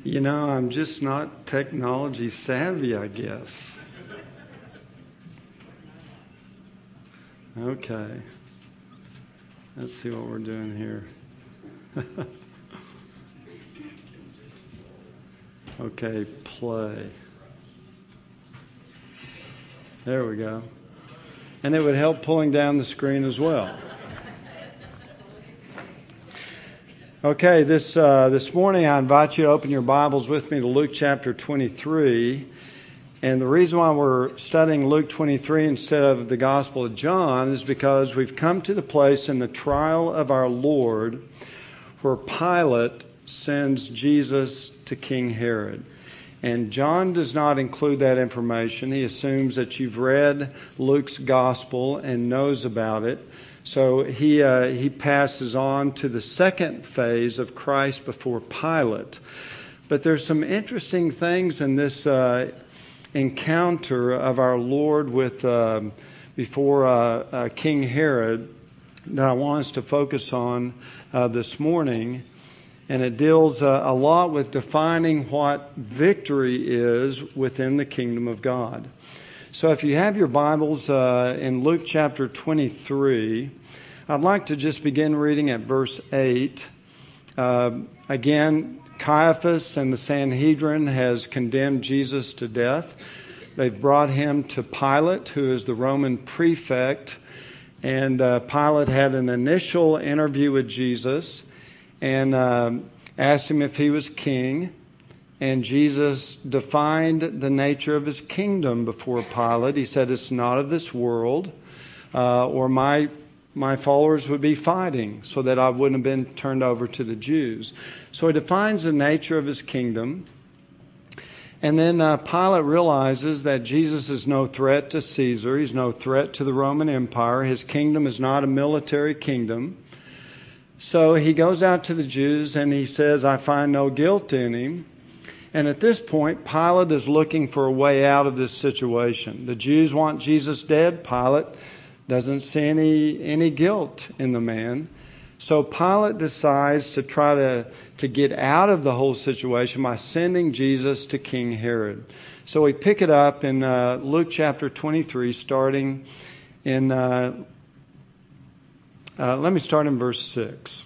I'm just not technology savvy, I guess. Okay. Let's see what we're doing here. Okay, play. There we go. And it would help pulling down the screen as well. Okay, this morning I invite you to open your Bibles with me to Luke chapter 23. And the reason why we're studying Luke 23 instead of the Gospel of John is because we've come to the place in the trial of our Lord where Pilate sends Jesus to King Herod. And John does not include that information. He assumes that you've read Luke's Gospel and knows about it. So he passes on to the second phase of Christ before Pilate. But there's some interesting things in this encounter of our Lord with before King Herod that I want us to focus on this morning. And it deals a lot with defining what victory is within the kingdom of God. So if you have your Bibles in Luke chapter 23, I'd like to just begin reading at verse 8. Again, Caiaphas and the Sanhedrin has condemned Jesus to death. They've brought him to Pilate, who is the Roman prefect. And Pilate had an initial interview with Jesus and asked him if he was king. And Jesus defined the nature of his kingdom before Pilate. He said, it's not of this world, or my followers would be fighting so that I wouldn't have been turned over to the Jews. So he defines the nature of his kingdom. And then Pilate realizes that Jesus is no threat to Caesar. He's no threat to the Roman Empire. His kingdom is not a military kingdom. So he goes out to the Jews and he says, I find no guilt in him. And at this point, Pilate is looking for a way out of this situation. The Jews want Jesus dead. Pilate doesn't see any guilt in the man. So Pilate decides to try to get out of the whole situation by sending Jesus to King Herod. So we pick it up in Luke chapter 23, starting in, let me start in verse 6.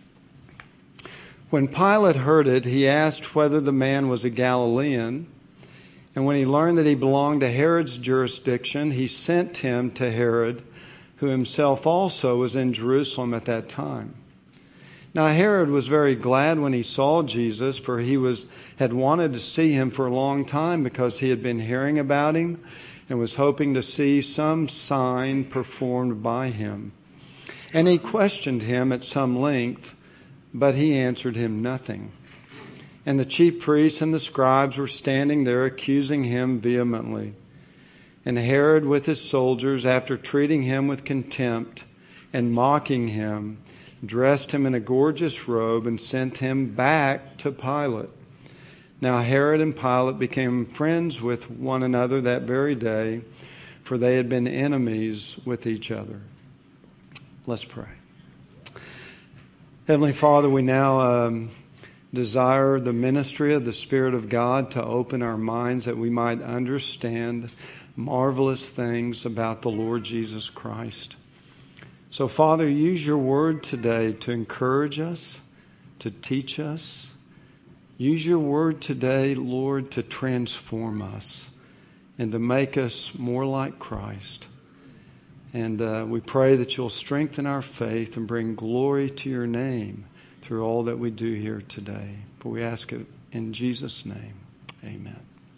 When Pilate heard it, he asked whether the man was a Galilean. And when he learned that he belonged to Herod's jurisdiction, he sent him to Herod, who himself also was in Jerusalem at that time. Now Herod was very glad when he saw Jesus, for he had wanted to see him for a long time because he had been hearing about him and was hoping to see some sign performed by him. And he questioned him at some length, but he answered him nothing. And the chief priests and the scribes were standing there accusing him vehemently. And Herod with his soldiers, after treating him with contempt and mocking him, dressed him in a gorgeous robe and sent him back to Pilate. Now Herod and Pilate became friends with one another that very day, for they had been enemies with each other. Let's pray. Heavenly Father, we now desire the ministry of the Spirit of God to open our minds that we might understand marvelous things about the Lord Jesus Christ. So, Father, use your word today to encourage us, to teach us. Use your word today, Lord, to transform us and to make us more like Christ. And we pray that you'll strengthen our faith and bring glory to your name through all that we do here today. For we ask it in Jesus' name. Amen.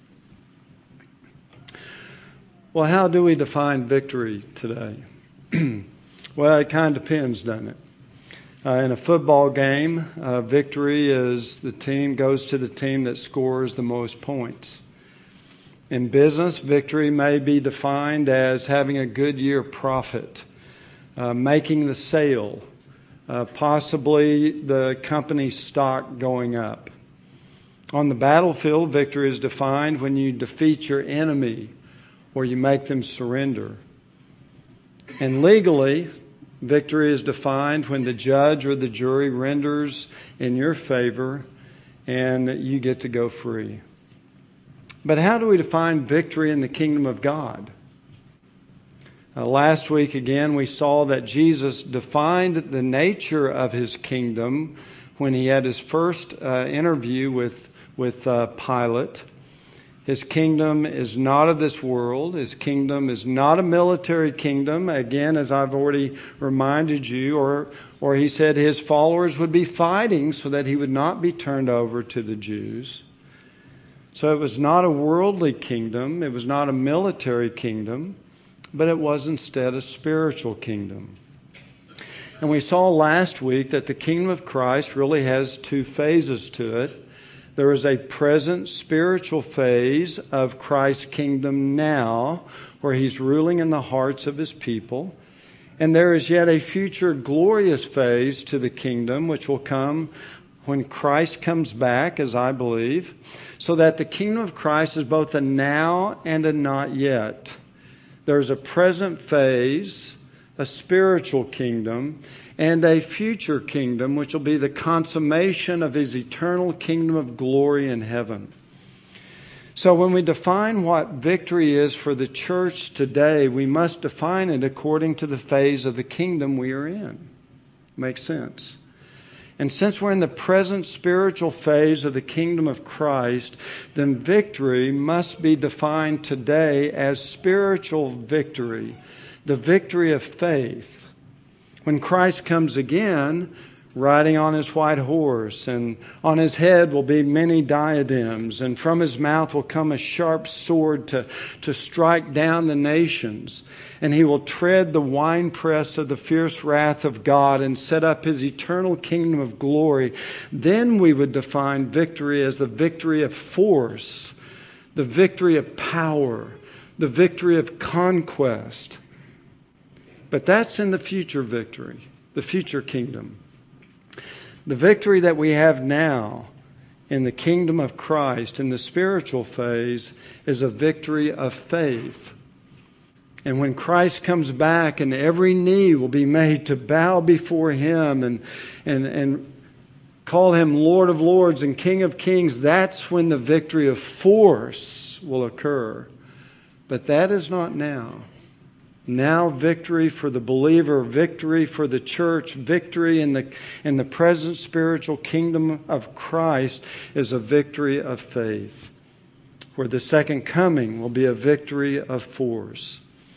Well, how do we define victory today? Well, it kind of depends, doesn't it? In a football game, victory is the team goes to the team that scores the most points. In business, victory may be defined as having a good year profit, making the sale, possibly the company's stock going up. On the battlefield, victory is defined when you defeat your enemy or you make them surrender. And legally, victory is defined when the judge or the jury renders in your favor and you get to go free. But how do we define victory in the kingdom of God? Last week, again, we saw that Jesus defined the nature of his kingdom when he had his first interview with Pilate. His kingdom is not of this world. His kingdom is not a military kingdom. Again, as I've already reminded you, or he said his followers would be fighting so that he would not be turned over to the Jews. So it was not a worldly kingdom. It was not a military kingdom, but it was instead a spiritual kingdom. And we saw last week that the kingdom of Christ really has two phases to it. There is a present spiritual phase of Christ's kingdom now, where he's ruling in the hearts of his people. And there is yet a future glorious phase to the kingdom, which will come when Christ comes back, as I believe, so that the kingdom of Christ is both a now and a not yet. There's a present phase, a spiritual kingdom, and a future kingdom, which will be the consummation of his eternal kingdom of glory in heaven. So when we define what victory is for the church today, we must define it according to the phase of the kingdom we are in. Makes sense? And since we're in the present spiritual phase of the kingdom of Christ, then victory must be defined today as spiritual victory, the victory of faith. When Christ comes again, riding on his white horse, and on his head will be many diadems, and from his mouth will come a sharp sword to strike down the nations. And he will tread the winepress of the fierce wrath of God and set up his eternal kingdom of glory. Then we would define victory as the victory of force, the victory of power, the victory of conquest. But that's in the future victory, the future kingdom. The victory that we have now in the kingdom of Christ, in the spiritual phase, is a victory of faith. And when Christ comes back and every knee will be made to bow before him and call him Lord of Lords and King of Kings, that's when the victory of force will occur. But that is not now. Now victory for the believer, victory for the church, victory in the present spiritual kingdom of Christ is a victory of faith, where the second coming will be a victory of force.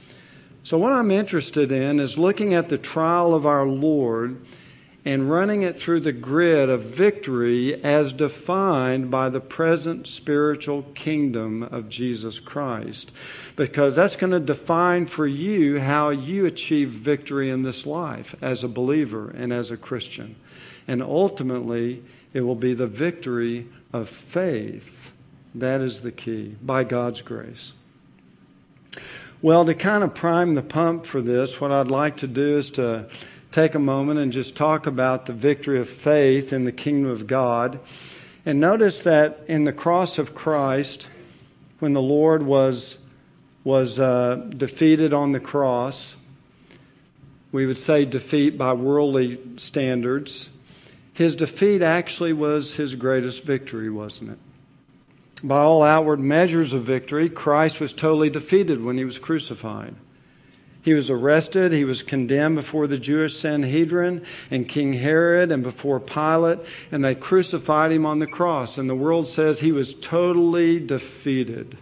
So what I'm interested in is looking at the trial of our Lord and running it through the grid of victory as defined by the present spiritual kingdom of Jesus Christ. Because that's going to define for you how you achieve victory in this life as a believer and as a Christian. And ultimately, it will be the victory of faith. That is the key, by God's grace. Well, to kind of prime the pump for this, what I'd like to do is to take a moment and just talk about the victory of faith in the kingdom of God. And notice that in the cross of Christ, when the Lord was defeated on the cross, we would say defeat by worldly standards, his defeat actually was his greatest victory, wasn't it? By all outward measures of victory, Christ was totally defeated when he was crucified. He was arrested, he was condemned before the Jewish Sanhedrin and King Herod and before Pilate, and they crucified him on the cross. And the world says he was totally defeated.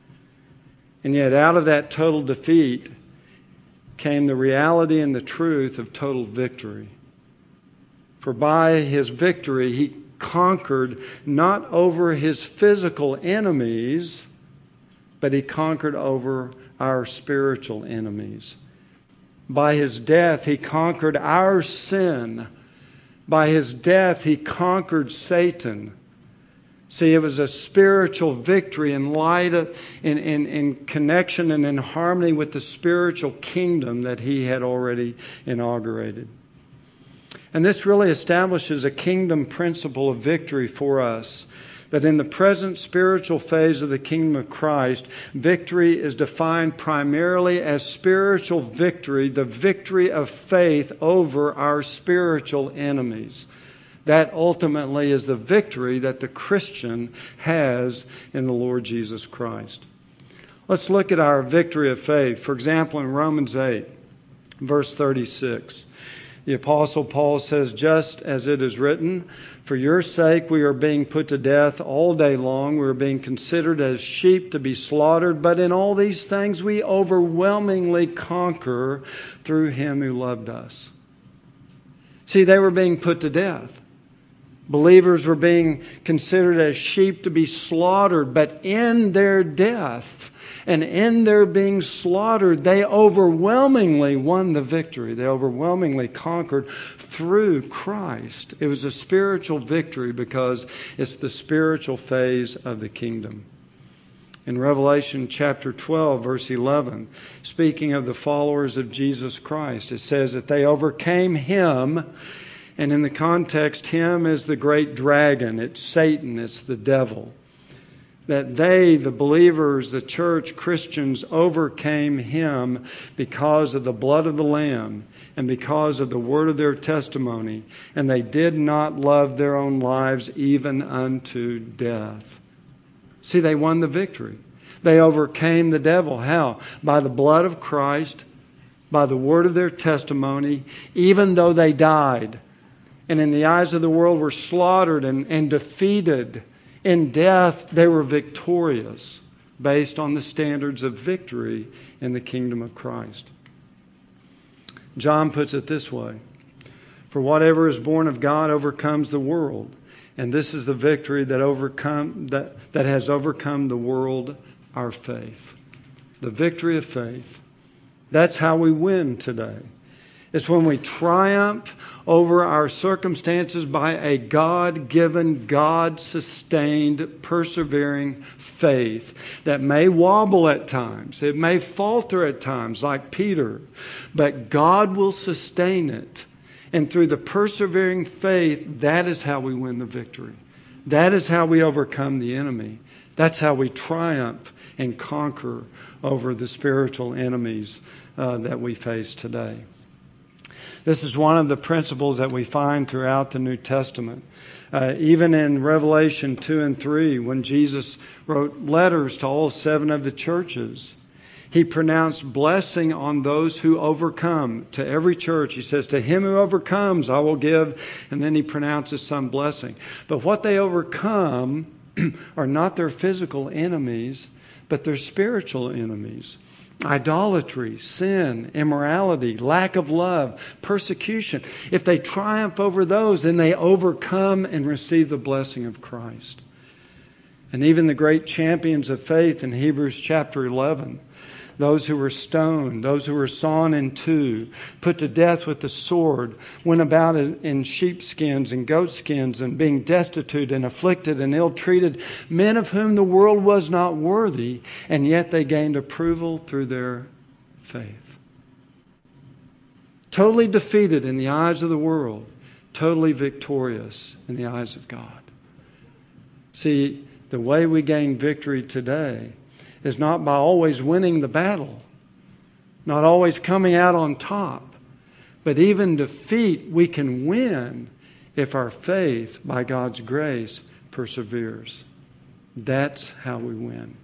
And yet out of that total defeat came the reality and the truth of total victory. For by his victory, he conquered not over his physical enemies, but he conquered over our spiritual enemies. By his death, he conquered our sin. By his death, he conquered Satan. See, it was a spiritual victory in light of, in connection and in harmony with the spiritual kingdom that he had already inaugurated. And this really establishes a kingdom principle of victory for us. That in the present spiritual phase of the kingdom of Christ, victory is defined primarily as spiritual victory, the victory of faith over our spiritual enemies. That ultimately is the victory that the Christian has in the Lord Jesus Christ. Let's look at our victory of faith. For example, in Romans 8, verse 36, the Apostle Paul says, "Just as it is written, for your sake we are being put to death all day long. We are being considered as sheep to be slaughtered. But in all these things we overwhelmingly conquer through Him who loved us." See, they were being put to death. Believers were being considered as sheep to be slaughtered. But in their death and in their being slaughtered, they overwhelmingly won the victory. They overwhelmingly conquered through Christ. It was a spiritual victory because it's the spiritual phase of the kingdom. In Revelation chapter 12, verse 11, speaking of the followers of Jesus Christ, it says that they overcame Him. And in the context, Him is the great dragon. It's Satan. It's the devil. That they, the believers, the church, Christians, overcame Him because of the blood of the Lamb and because of the word of their testimony. And they did not love their own lives even unto death. See, they won the victory. They overcame the devil. How? By the blood of Christ, by the word of their testimony, even though they died. And in the eyes of the world were slaughtered and defeated. In death, they were victorious based on the standards of victory in the kingdom of Christ. John puts it this way: "For whatever is born of God overcomes the world. And this is the victory that has overcome the world, our faith." The victory of faith. That's how we win today. It's when we triumph over our circumstances by a God-given, God-sustained, persevering faith that may wobble at times. It may falter at times, like Peter. But God will sustain it. And through the persevering faith, that is how we win the victory. That is how we overcome the enemy. That's how we triumph and conquer over the spiritual enemies that we face today. This is one of the principles that we find throughout the New Testament. Even in Revelation 2 and 3, when Jesus wrote letters to all 7 of the churches, He pronounced blessing on those who overcome. To every church, He says, "To him who overcomes, I will give." And then He pronounces some blessing. But what they overcome are not their physical enemies, but their spiritual enemies. Idolatry, sin, immorality, lack of love, persecution. If they triumph over those, then they overcome and receive the blessing of Christ. And even the great champions of faith in Hebrews chapter 11, those who were stoned, those who were sawn in two, put to death with the sword, went about in sheepskins and goatskins and being destitute and afflicted and ill-treated, men of whom the world was not worthy, and yet they gained approval through their faith. Totally defeated in the eyes of the world, totally victorious in the eyes of God. See, the way we gain victory today is not by always winning the battle, not always coming out on top, but even defeat we can win if our faith, by God's grace, perseveres. That's how we win.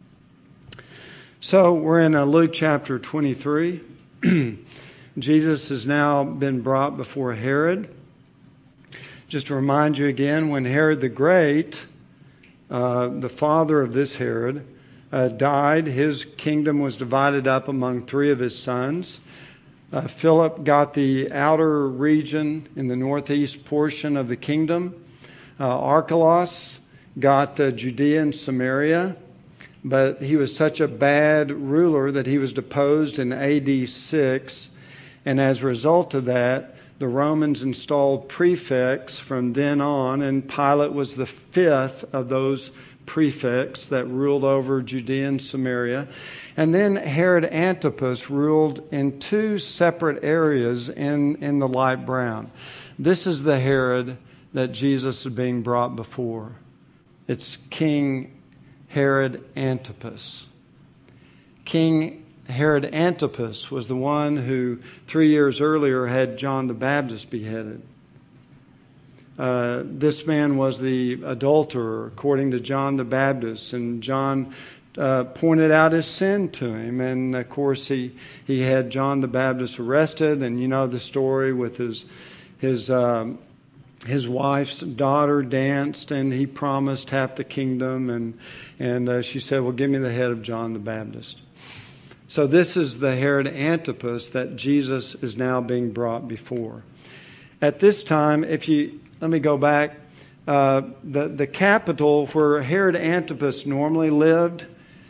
So we're in Luke chapter 23. Jesus has now been brought before Herod. Just to remind you again, when Herod the Great, the father of this Herod, died, his kingdom was divided up among 3 of his sons. Philip got the outer region in the northeast portion of the kingdom. Archelaus got Judea and Samaria, but he was such a bad ruler that he was deposed in AD 6. And as a result of that, the Romans installed prefects from then on, and Pilate was the 5th of those prefects that ruled over Judea and Samaria. And then Herod Antipas ruled in 2 separate areas in the light brown. This is the Herod that Jesus is being brought before. It's King Herod Antipas. King Herod Antipas was the one who 3 years earlier had John the Baptist beheaded. This man was the adulterer, according to John the Baptist, and John pointed out his sin to him. And of course, he had John the Baptist arrested, and you know the story with his wife's daughter danced, and he promised half the kingdom, and she said, "Well, give me the head of John the Baptist." So this is the Herod Antipas that Jesus is now being brought before. At this time, let me go back. The capital where Herod Antipas normally lived,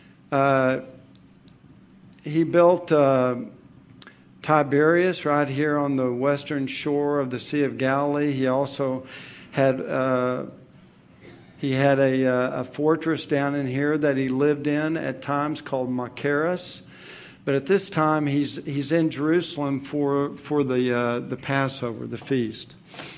he built Tiberias right here on the western shore of the Sea of Galilee. He also had a fortress down in here that he lived in at times called Machaerus. But at this time, he's in Jerusalem for the Passover, the feast.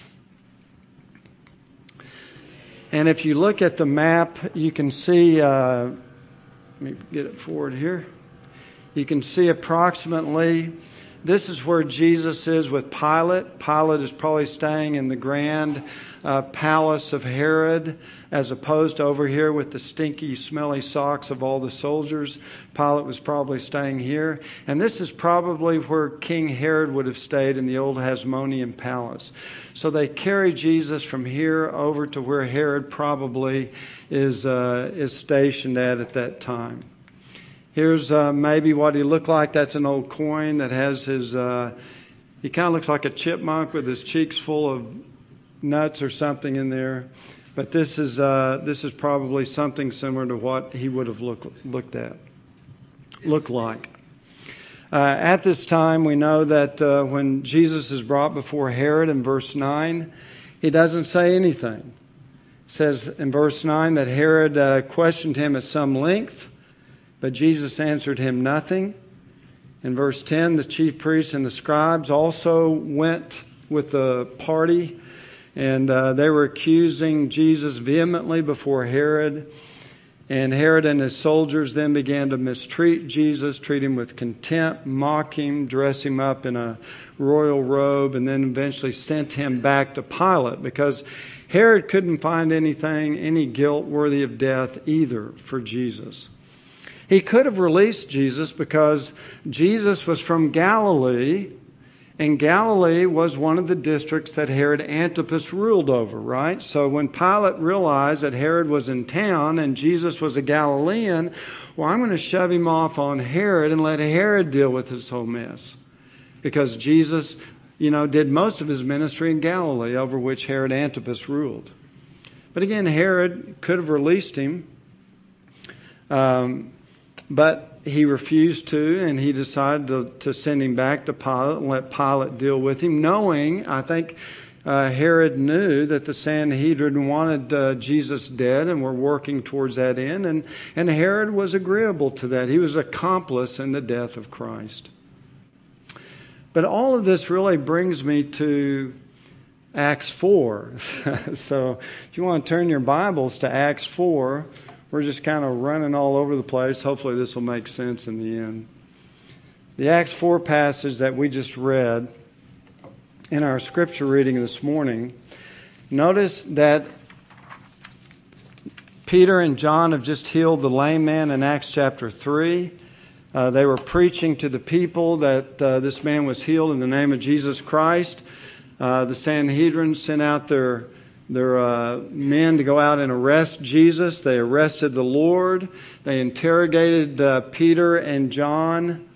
And if you look at the map, you can see, let me get it forward here. You can see approximately, this is where Jesus is with Pilate. Pilate is probably staying in the grand palace of Herod, as opposed to over here with the stinky, smelly socks of all the soldiers. Pilate was probably staying here. And this is probably where King Herod would have stayed, in the old Hasmonean palace. So they carry Jesus from here over to where Herod probably is stationed at that time. Here's maybe what he looked like. That's an old coin that has his, he kind of looks like a chipmunk with his cheeks full of nuts or something in there. But this is probably something similar to what he would have looked like. At this time, we know that when Jesus is brought before Herod in verse 9, he doesn't say anything. It says in verse 9 that Herod questioned him at some length, but Jesus answered him nothing. In verse 10, the chief priests and the scribes also went with the party, and they were accusing Jesus vehemently before Herod. And Herod and his soldiers then began to mistreat Jesus, treat him with contempt, mock him, dress him up in a royal robe, and then eventually sent him back to Pilate, because Herod couldn't find any guilt worthy of death either for Jesus. He could have released Jesus because Jesus was from Galilee, and Galilee was one of the districts that Herod Antipas ruled over, right? So when Pilate realized that Herod was in town and Jesus was a Galilean, well, I'm going to shove him off on Herod and let Herod deal with this whole mess. Because Jesus, did most of his ministry in Galilee, over which Herod Antipas ruled. But again, Herod could have released him, but he refused to, and he decided to send him back to Pilate and let Pilate deal with him, knowing, I think Herod knew that the Sanhedrin wanted Jesus dead and were working towards that end, and Herod was agreeable to that. He was accomplice in the death of Christ. But all of this really brings me to Acts 4. So if you want to turn your Bibles to Acts 4, we're just kind of running all over the place. Hopefully this will make sense in the end. The Acts 4 passage that we just read in our scripture reading this morning, notice that Peter and John have just healed the lame man in Acts chapter 3. They were preaching to the people that this man was healed in the name of Jesus Christ. The Sanhedrin sent out their men to go out and arrest Jesus. They arrested the Lord. They interrogated Peter and John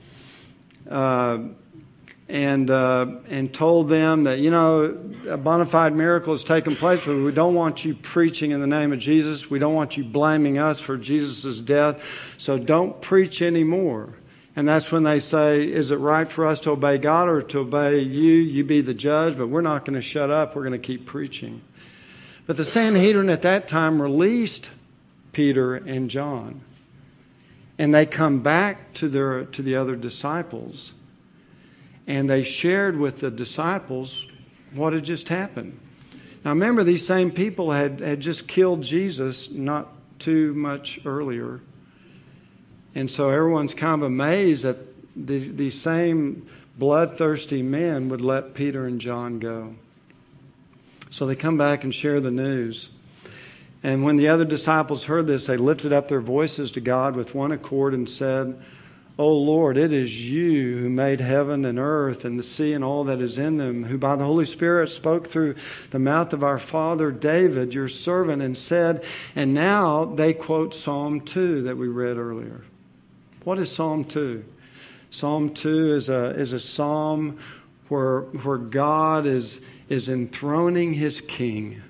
and told them that, a bona fide miracle has taken place, but we don't want you preaching in the name of Jesus. We don't want you blaming us for Jesus' death, so don't preach anymore. And that's when they say, is it right for us to obey God or to obey you? You be the judge, but we're not going to shut up. We're going to keep preaching. But the Sanhedrin at that time released Peter and John. And they come back to the other disciples. And they shared with the disciples what had just happened. Now remember, these same people had just killed Jesus not too much earlier. And so everyone's kind of amazed that these same bloodthirsty men would let Peter and John go. So they come back and share the news. And when the other disciples heard this, they lifted up their voices to God with one accord and said, O Lord, it is you who made heaven and earth and the sea and all that is in them, who by the Holy Spirit spoke through the mouth of our father David, your servant, and said, and now they quote Psalm 2 that we read earlier. What is Psalm 2? Psalm 2 is a psalm where God is enthroning his king.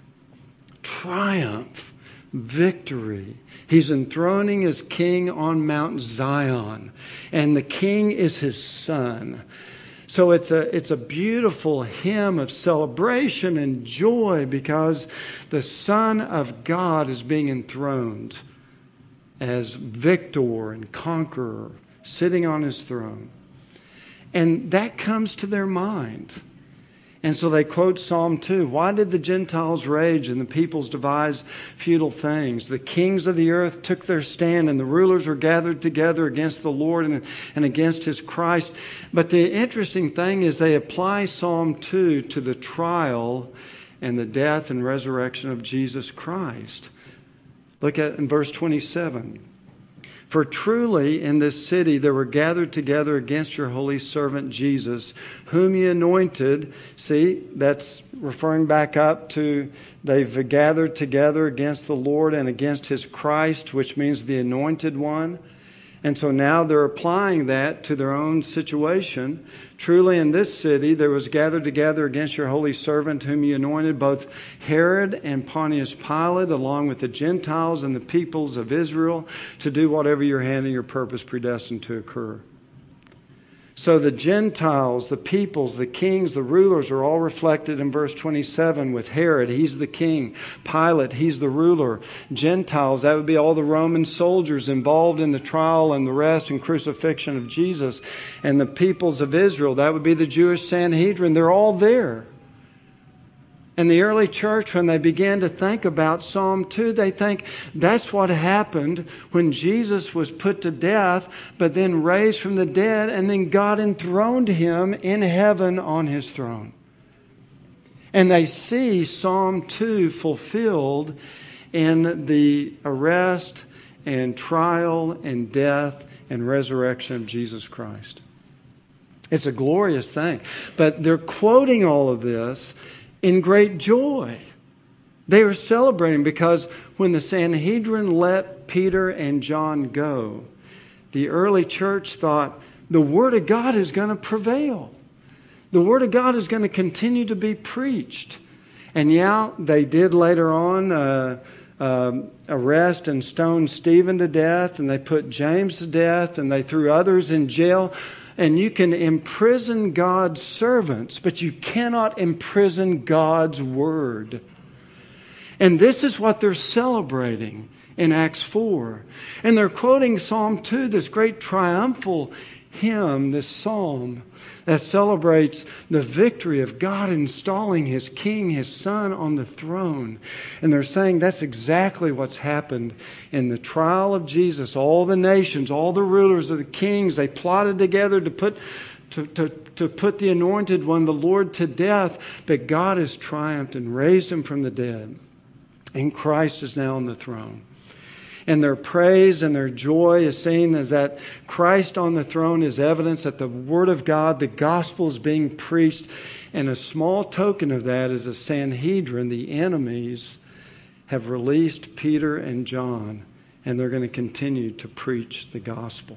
Triumph, victory. He's enthroning his king on Mount Zion, and the king is his son. So it's a beautiful hymn of celebration and joy because the Son of God is being enthroned as victor and conqueror, sitting on his throne. And that comes to their mind. And so they quote Psalm 2. Why did the Gentiles rage and the peoples devise futile things? The kings of the earth took their stand and the rulers were gathered together against the Lord and against his Christ. But the interesting thing is they apply Psalm 2 to the trial and the death and resurrection of Jesus Christ. Look at in verse 27. For truly in this city there were gathered together against your holy servant Jesus, whom you anointed. See, that's referring back up to they've gathered together against the Lord and against his Christ, which means the anointed one. And so now they're applying that to their own situation. Truly in this city there was gathered together against your holy servant whom you anointed, both Herod and Pontius Pilate, along with the Gentiles and the peoples of Israel, to do whatever your hand and your purpose predestined to occur. So the Gentiles, the peoples, the kings, the rulers are all reflected in verse 27 with Herod. He's the king. Pilate, he's the ruler. Gentiles, that would be all the Roman soldiers involved in the trial and the arrest and crucifixion of Jesus. And the peoples of Israel, that would be the Jewish Sanhedrin. They're all there. And the early church, when they began to think about Psalm 2, they think that's what happened when Jesus was put to death, but then raised from the dead, and then God enthroned him in heaven on his throne. And they see Psalm 2 fulfilled in the arrest and trial and death and resurrection of Jesus Christ. It's a glorious thing. But they're quoting all of this in great joy. They are celebrating because when the Sanhedrin let Peter and John go, the early church thought the Word of God is going to prevail. The Word of God is going to continue to be preached. And yeah, they did later on arrest and stone Stephen to death, and they put James to death, and they threw others in jail. And you can imprison God's servants, but you cannot imprison God's Word. And this is what they're celebrating in Acts 4. And they're quoting Psalm 2, this great triumphal hymn, this psalm that celebrates the victory of God installing His King, His Son, on the throne. And they're saying that's exactly what's happened in the trial of Jesus. All the nations, all the rulers of the kings, they plotted together to put the Anointed One, the Lord, to death. But God has triumphed and raised Him from the dead. And Christ is now on the throne. And their praise and their joy is seen as that Christ on the throne is evidence that the Word of God, the gospel, is being preached. And a small token of that is the Sanhedrin, the enemies, have released Peter and John. And they're going to continue to preach the gospel.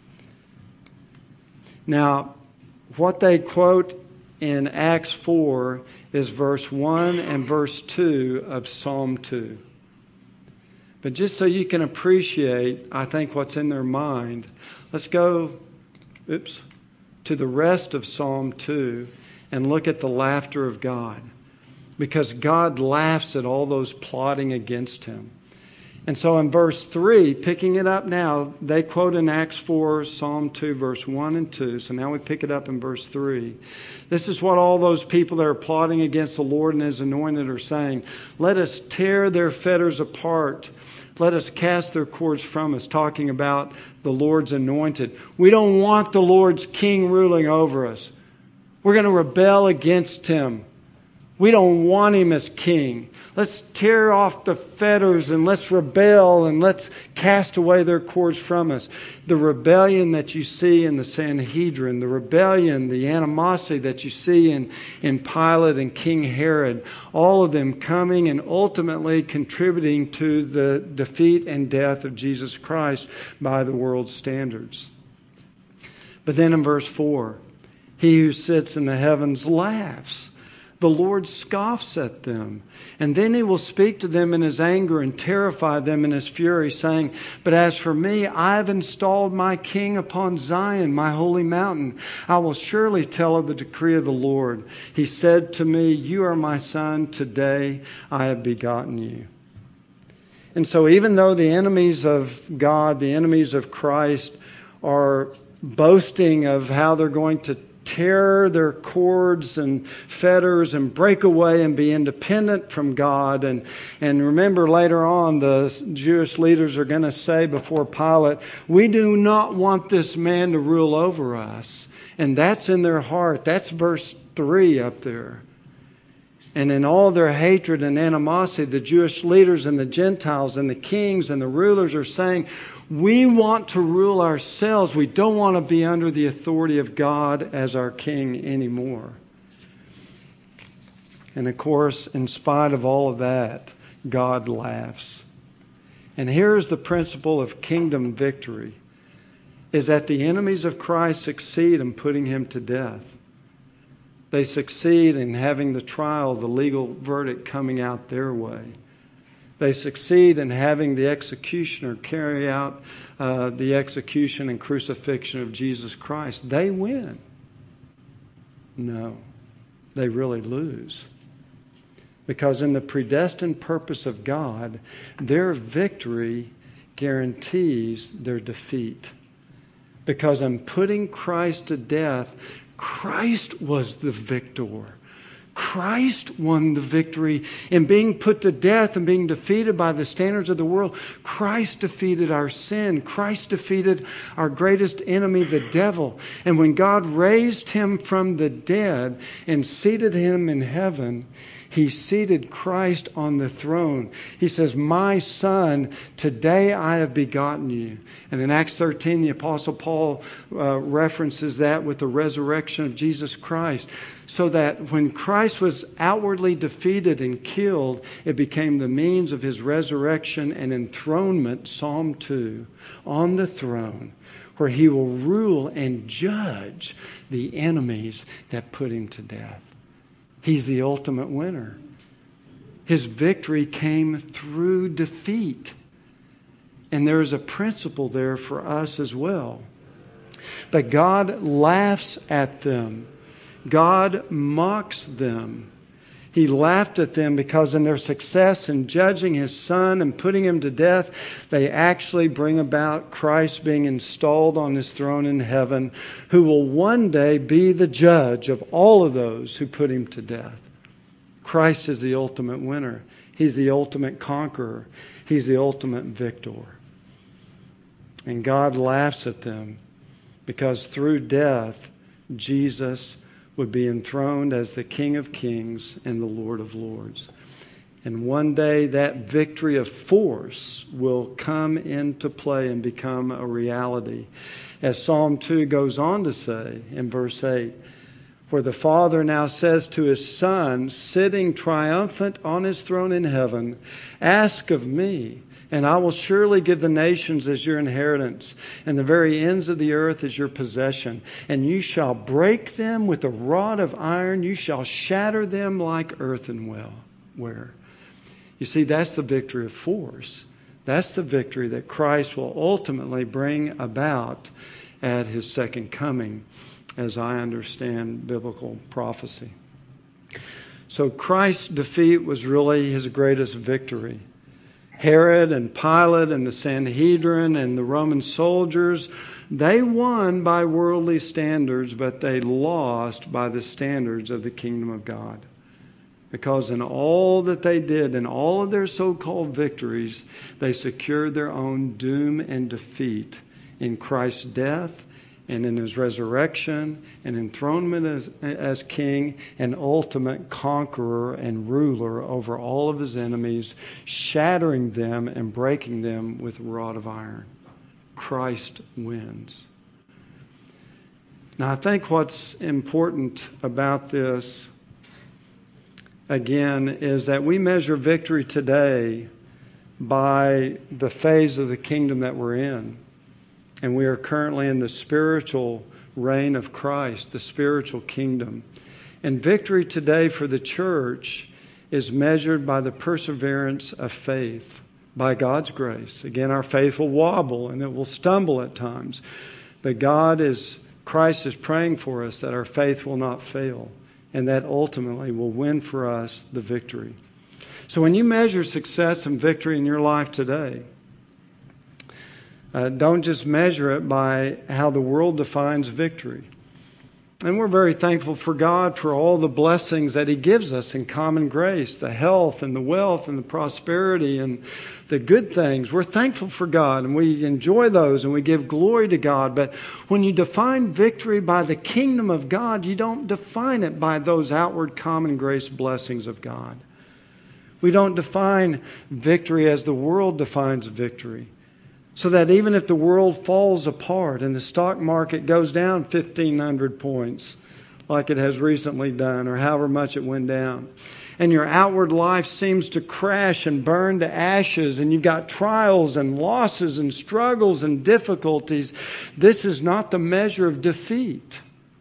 Now, what they quote in Acts 4 is verse 1 and verse 2 of Psalm 2. But just so you can appreciate, I think, what's in their mind, let's go to the rest of Psalm 2 and look at the laughter of God. Because God laughs at all those plotting against Him. And so in verse 3, picking it up now, they quote in Acts 4, Psalm 2, verse 1 and 2. So now we pick it up in verse 3. This is what all those people that are plotting against the Lord and His anointed are saying. Let us tear their fetters apart. Let us cast their cords from us, talking about the Lord's anointed. We don't want the Lord's king ruling over us. We're going to rebel against Him. We don't want him as king. Let's tear off the fetters and let's rebel and let's cast away their cords from us. The rebellion that you see in the Sanhedrin, the rebellion, the animosity that you see in Pilate and King Herod, all of them coming and ultimately contributing to the defeat and death of Jesus Christ by the world's standards. But then in verse 4, he who sits in the heavens laughs. The Lord scoffs at them. And then he will speak to them in his anger and terrify them in his fury, saying, But as for me, I have installed my king upon Zion, my holy mountain. I will surely tell of the decree of the Lord. He said to me, You are my son. Today I have begotten you. And so even though the enemies of God, the enemies of Christ, are boasting of how they're going to tear their cords and fetters and break away and be independent from God. And remember later on, the Jewish leaders are going to say before Pilate, we do not want this man to rule over us. And that's in their heart. That's verse 3 up there. And in all their hatred and animosity, the Jewish leaders and the Gentiles and the kings and the rulers are saying, we want to rule ourselves. We don't want to be under the authority of God as our king anymore. And of course, in spite of all of that, God laughs. And here's the principle of kingdom victory, is that the enemies of Christ succeed in putting him to death. They succeed in having the trial, the legal verdict coming out their way. They succeed in having the executioner carry out the execution and crucifixion of Jesus Christ. They win. No, they really lose. Because in the predestined purpose of God, their victory guarantees their defeat. Because in putting Christ to death, Christ was the victor. Christ won the victory in being put to death and being defeated by the standards of the world. Christ defeated our sin. Christ defeated our greatest enemy, the devil. And when God raised him from the dead and seated him in heaven, he seated Christ on the throne. He says, my son, today I have begotten you. And in Acts 13, the Apostle Paul references that with the resurrection of Jesus Christ. So that when Christ was outwardly defeated and killed, it became the means of his resurrection and enthronement, Psalm 2, on the throne, where he will rule and judge the enemies that put him to death. He's the ultimate winner. His victory came through defeat. And there is a principle there for us as well. But God laughs at them. God mocks them. He laughed at them because in their success in judging his son and putting him to death, they actually bring about Christ being installed on his throne in heaven, who will one day be the judge of all of those who put him to death. Christ is the ultimate winner. He's the ultimate conqueror. He's the ultimate victor. And God laughs at them because through death, Jesus would be enthroned as the King of Kings and the Lord of Lords. And one day that victory of force will come into play and become a reality. As Psalm 2 goes on to say in verse 8, where the Father now says to his Son, sitting triumphant on his throne in heaven, ask of me, and I will surely give the nations as your inheritance, and the very ends of the earth as your possession. And you shall break them with a rod of iron. You shall shatter them like earthenware. You see, that's the victory of force. That's the victory that Christ will ultimately bring about at his second coming, as I understand biblical prophecy. So Christ's defeat was really his greatest victory. Herod and Pilate and the Sanhedrin and the Roman soldiers, they won by worldly standards, but they lost by the standards of the kingdom of God. Because in all that they did, in all of their so-called victories, they secured their own doom and defeat in Christ's death and in his resurrection and enthronement as king and ultimate conqueror and ruler over all of his enemies, shattering them and breaking them with a rod of iron. Christ wins. Now, I think what's important about this, again, is that we measure victory today by the phase of the kingdom that we're in. And we are currently in the spiritual reign of Christ, the spiritual kingdom. And victory today for the church is measured by the perseverance of faith, by God's grace. Again, our faith will wobble and it will stumble at times. But Christ is praying for us that our faith will not fail, and that ultimately will win for us the victory. So when you measure success and victory in your life today, don't just measure it by how the world defines victory. And we're very thankful for God for all the blessings that He gives us in common grace, the health and the wealth and the prosperity and the good things. We're thankful for God and we enjoy those and we give glory to God. But when you define victory by the kingdom of God, you don't define it by those outward common grace blessings of God. We don't define victory as the world defines victory. So that even if the world falls apart and the stock market goes down 1,500 points, like it has recently done, or however much it went down, and your outward life seems to crash and burn to ashes, and you've got trials and losses and struggles and difficulties, this is not the measure of defeat.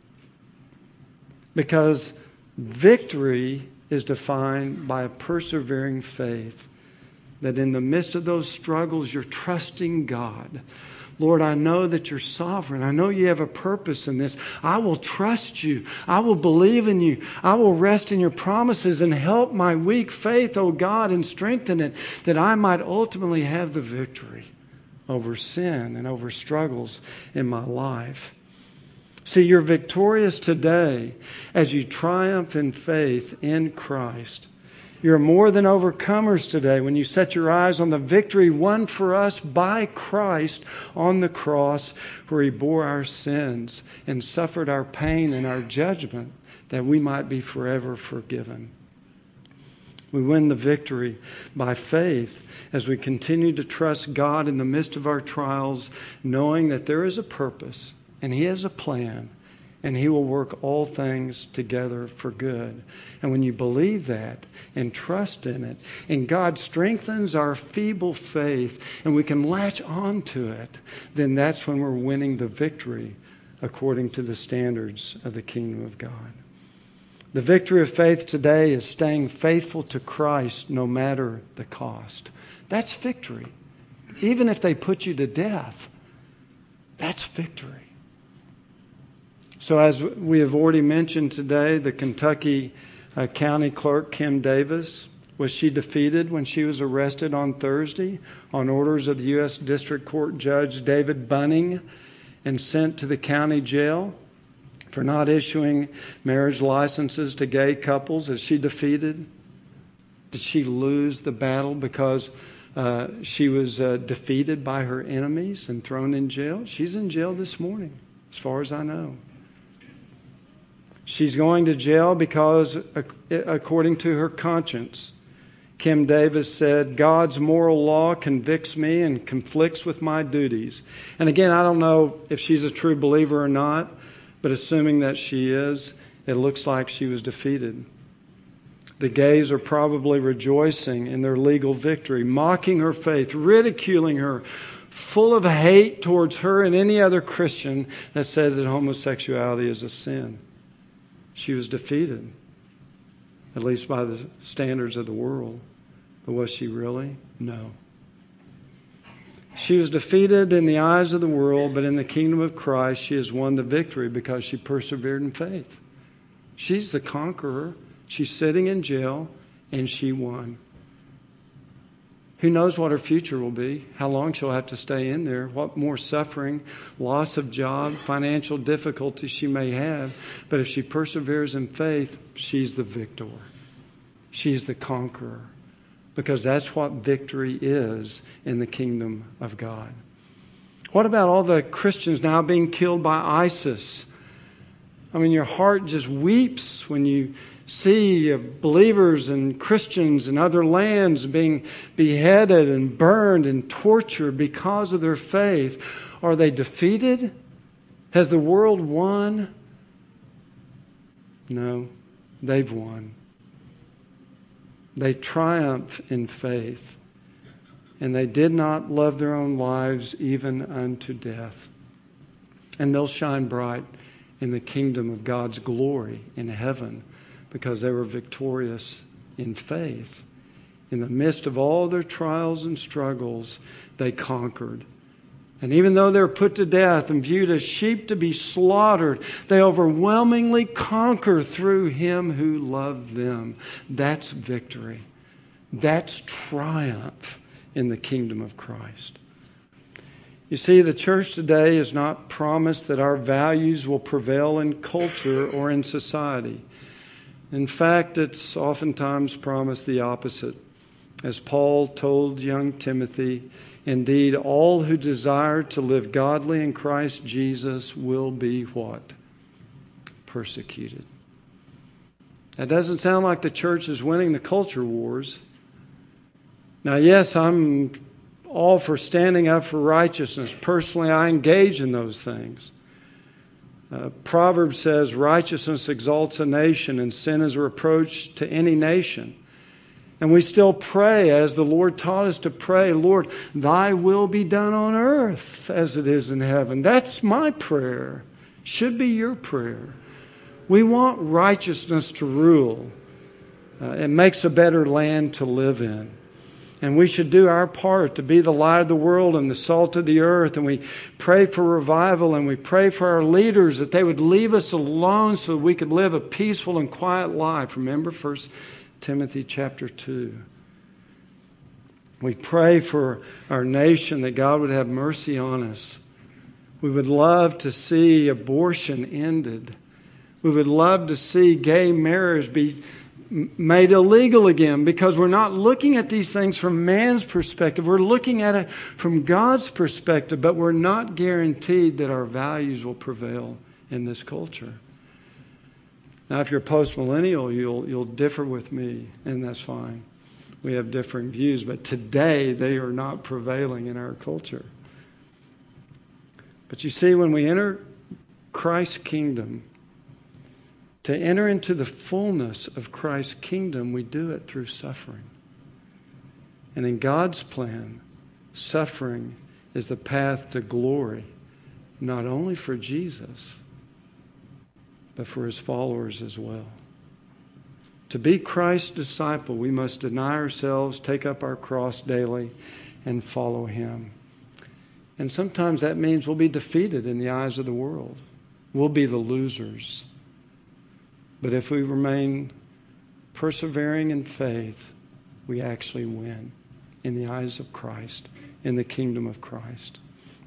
Because victory is defined by a persevering faith. That in the midst of those struggles, you're trusting God. Lord, I know that you're sovereign. I know you have a purpose in this. I will trust you. I will believe in you. I will rest in your promises and help my weak faith, O God, and strengthen it, that I might ultimately have the victory over sin and over struggles in my life. See, you're victorious today as you triumph in faith in Christ. You're more than overcomers today when you set your eyes on the victory won for us by Christ on the cross, where He bore our sins and suffered our pain and our judgment that we might be forever forgiven. We win the victory by faith as we continue to trust God in the midst of our trials, knowing that there is a purpose and He has a plan. And He will work all things together for good. And when you believe that and trust in it, and God strengthens our feeble faith, and we can latch on to it, then that's when we're winning the victory according to the standards of the kingdom of God. The victory of faith today is staying faithful to Christ no matter the cost. That's victory. Even if they put you to death, that's victory. So as we have already mentioned today, the Kentucky County Clerk, Kim Davis, was she defeated when she was arrested on Thursday on orders of the U.S. District Court Judge David Bunning and sent to the county jail for not issuing marriage licenses to gay couples? Is she defeated? Did she lose the battle because she was defeated by her enemies and thrown in jail? She's in jail this morning, as far as I know. She's going to jail because, according to her conscience, Kim Davis said, God's moral law convicts me and conflicts with my duties. And again, I don't know if she's a true believer or not, but assuming that she is, it looks like she was defeated. The gays are probably rejoicing in their legal victory, mocking her faith, ridiculing her, full of hate towards her and any other Christian that says that homosexuality is a sin. She was defeated, at least by the standards of the world. But was she really? No. She was defeated in the eyes of the world, but in the kingdom of Christ, she has won the victory because she persevered in faith. She's the conqueror. She's sitting in jail, and she won. Who knows what her future will be, how long she'll have to stay in there, what more suffering, loss of job, financial difficulties she may have. But if she perseveres in faith, she's the victor. She's the conqueror. Because that's what victory is in the kingdom of God. What about all the Christians now being killed by ISIS? I mean, your heart just weeps when you see believers and Christians in other lands being beheaded and burned and tortured because of their faith. Are they defeated? Has the world won? No, they've won. They triumph in faith. And they did not love their own lives even unto death. And they'll shine bright in the kingdom of God's glory in heaven because they were victorious in faith. In the midst of all their trials and struggles, they conquered. And even though they're put to death and viewed as sheep to be slaughtered, they overwhelmingly conquer through Him who loved them. That's victory. That's triumph in the kingdom of Christ. You see, the church today is not promised that our values will prevail in culture or in society. In fact, it's oftentimes promised the opposite. As Paul told young Timothy, indeed, all who desire to live godly in Christ Jesus will be what? Persecuted. That doesn't sound like the church is winning the culture wars. Now, yes, I'm all for standing up for righteousness. Personally, I engage in those things. Proverbs says, righteousness exalts a nation and sin is a reproach to any nation. And we still pray as the Lord taught us to pray, Lord, thy will be done on earth as it is in heaven. That's my prayer. Should be your prayer. We want righteousness to rule. It makes a better land to live in. And we should do our part to be the light of the world and the salt of the earth. And we pray for revival and we pray for our leaders that they would leave us alone so that we could live a peaceful and quiet life. Remember 1 Timothy chapter 2. We pray for our nation that God would have mercy on us. We would love to see abortion ended. We would love to see gay marriage be made illegal again, because we're not looking at these things from man's perspective. We're looking at it from God's perspective, but we're not guaranteed that our values will prevail in this culture. Now, if you're post-millennial, you'll differ with me, and that's fine. We have different views, but today they are not prevailing in our culture. But you see, when we enter Christ's kingdom, to enter into the fullness of Christ's kingdom, we do it through suffering. And in God's plan, suffering is the path to glory, not only for Jesus, but for His followers as well. To be Christ's disciple, we must deny ourselves, take up our cross daily, and follow Him. And sometimes that means we'll be defeated in the eyes of the world. We'll be the losers. But if we remain persevering in faith, we actually win in the eyes of Christ, in the kingdom of Christ.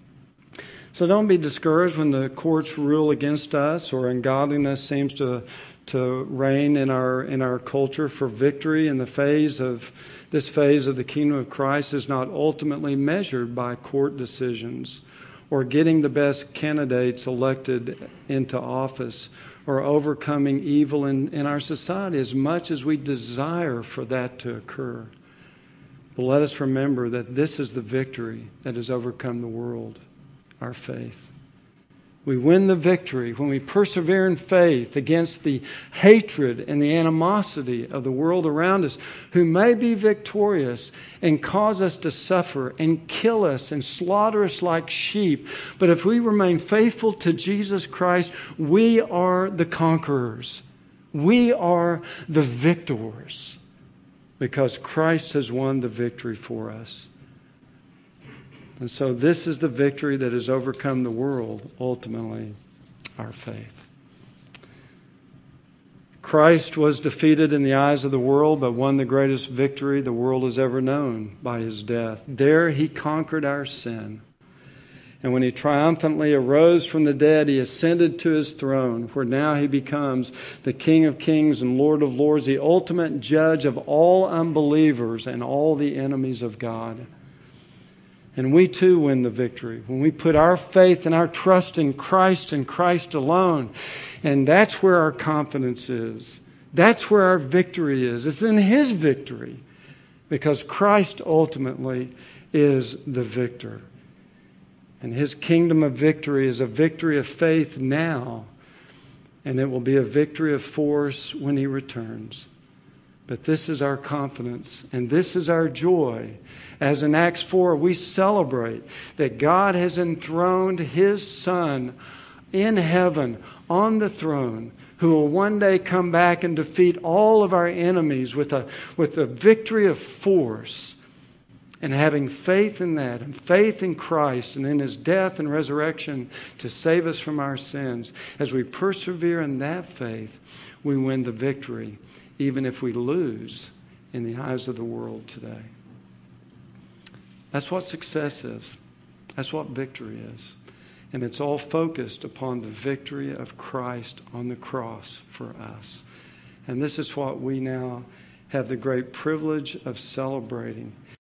So don't be discouraged when the courts rule against us or ungodliness seems to reign in our culture. For victory in this phase of the kingdom of Christ is not ultimately measured by court decisions or getting the best candidates elected into office or overcoming evil in our society, as much as we desire for that to occur. But let us remember that this is the victory that has overcome the world, our faith. We win the victory when we persevere in faith against the hatred and the animosity of the world around us, who may be victorious and cause us to suffer and kill us and slaughter us like sheep. But if we remain faithful to Jesus Christ, we are the conquerors. We are the victors, because Christ has won the victory for us. And so this is the victory that has overcome the world, ultimately, our faith. Christ was defeated in the eyes of the world, but won the greatest victory the world has ever known by His death. There He conquered our sin. And when He triumphantly arose from the dead, He ascended to His throne, where now He becomes the King of kings and Lord of lords, the ultimate judge of all unbelievers and all the enemies of God. And we too win the victory when we put our faith and our trust in Christ and Christ alone. And that's where our confidence is. That's where our victory is. It's in His victory, because Christ ultimately is the victor. And His kingdom of victory is a victory of faith now, and it will be a victory of force when He returns. But this is our confidence, and this is our joy. As in Acts 4, we celebrate that God has enthroned His Son in heaven on the throne, who will one day come back and defeat all of our enemies with a victory of force. And having faith in that, and faith in Christ and in His death and resurrection to save us from our sins, as we persevere in that faith, we win the victory, even if we lose in the eyes of the world today. That's what success is. That's what victory is. And it's all focused upon the victory of Christ on the cross for us. And this is what we now have the great privilege of celebrating.